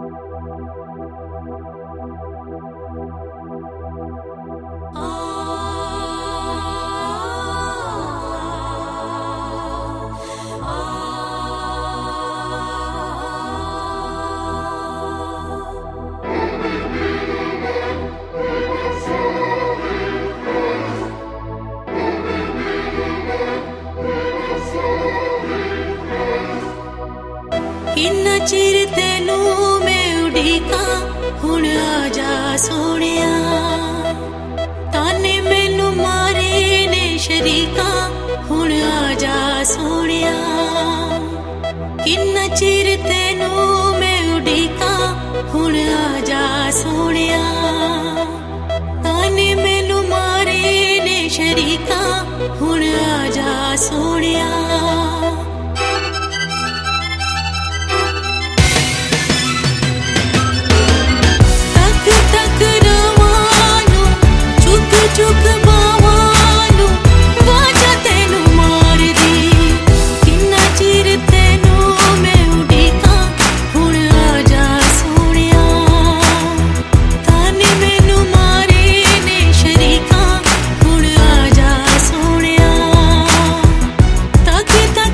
किन्ना चिर तेनू मैं उड़ीका हुण आजा सोनिया ताने मैनू मारे ने शरीका हुण आजा सोनिया किन्ना चिर तेनू मैं उड़ीका हुण आजा सोनिया ताने मैनू मारे ने शरीका हुण आजा सोनिया चुक बावानू वाजा तेनू मार दी किन्ना चिर तेनू मैं उड़ीका हुण आजा सोनिया ताने मैनू मारे ने शरीका हुण आजा सोनिया तक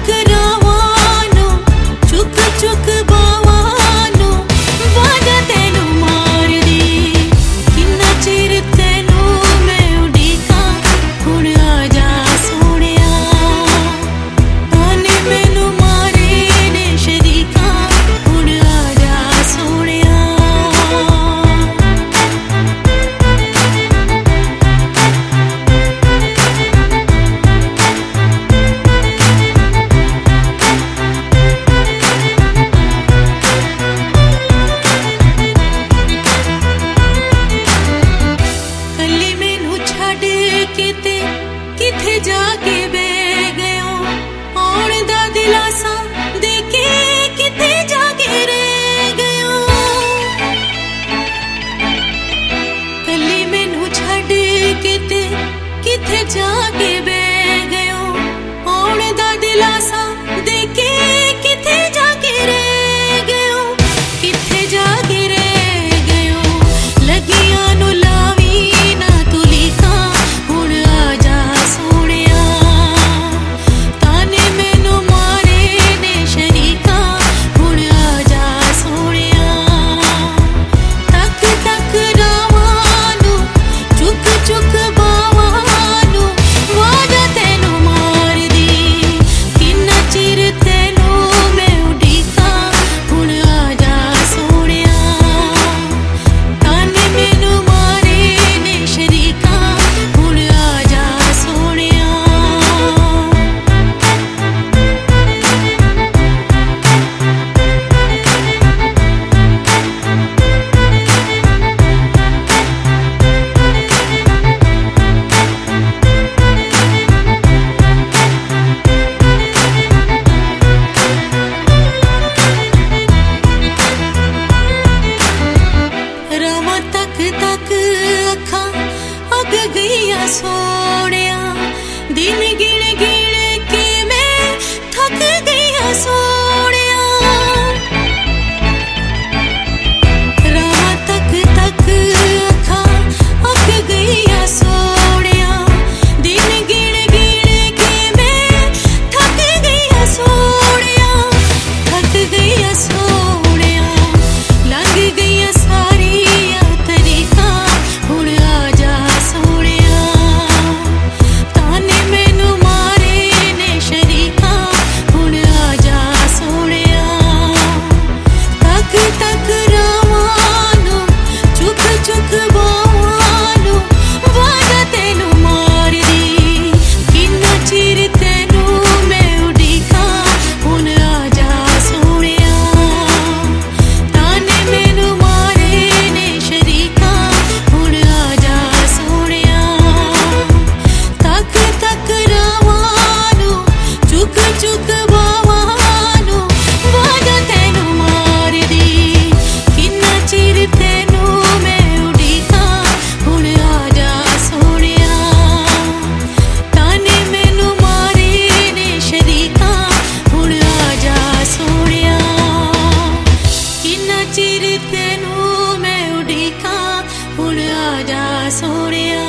हुण आ जा सोहणिया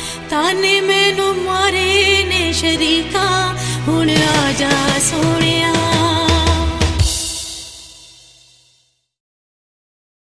ताने मैनू मारे ने शरीका हुण आ जा सोहणिया